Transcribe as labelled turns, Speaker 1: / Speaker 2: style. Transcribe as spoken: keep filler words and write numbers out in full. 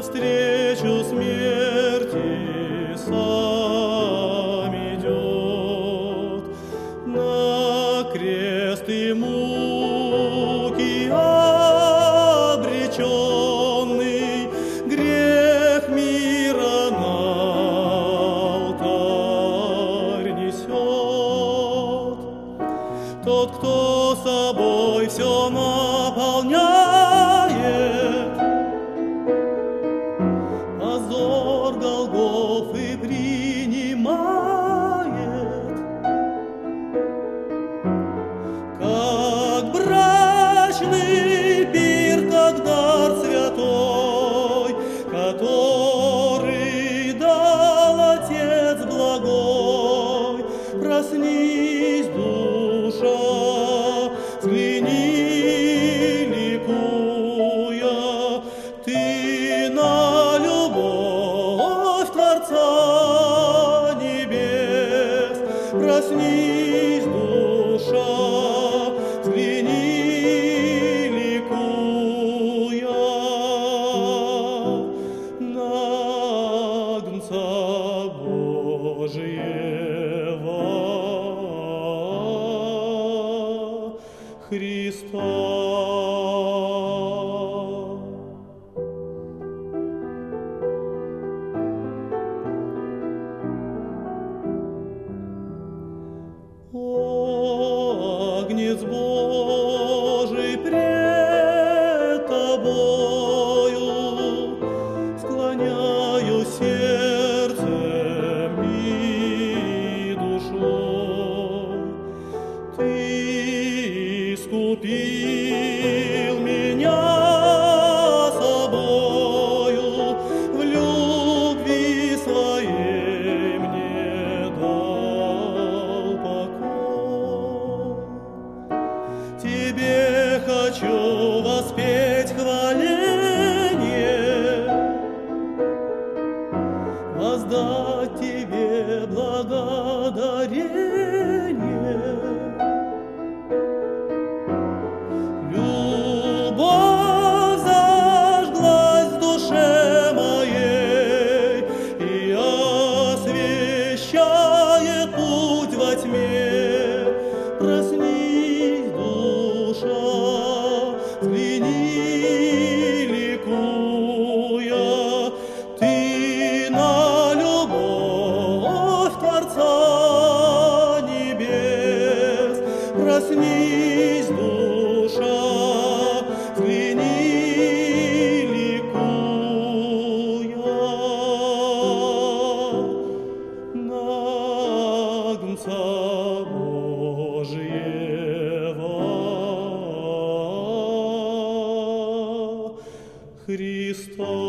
Speaker 1: навстречу смерти сам идет, на крест и муки обреченный, грех мира на алтарь несет. Тот, кто собой все наполняет, позор Голгофы принимает, как брачный пир, как дар святой, который дал Отец благой. Проснись, душа, взгляни, ликуя, ты на любовь Творца небес. Проснись, душа, взгляни, ликуя, на Агнца Божьего Христа. О, Агнец Божий, пред Тобою склоняю сердцем и душой. Ты искупил меня собою, в любви своей мне дал покой. Тебе хочу воспеть хваление, воздать Тебе благодарение. Любовь зажглась в душе моей и освещает путь во тьме. Проснись, душа, взгляни, ликуя, ты на любовь Творца небес. Проснись, душа, взгляни, ликуя, на Агнца Божьего Христа.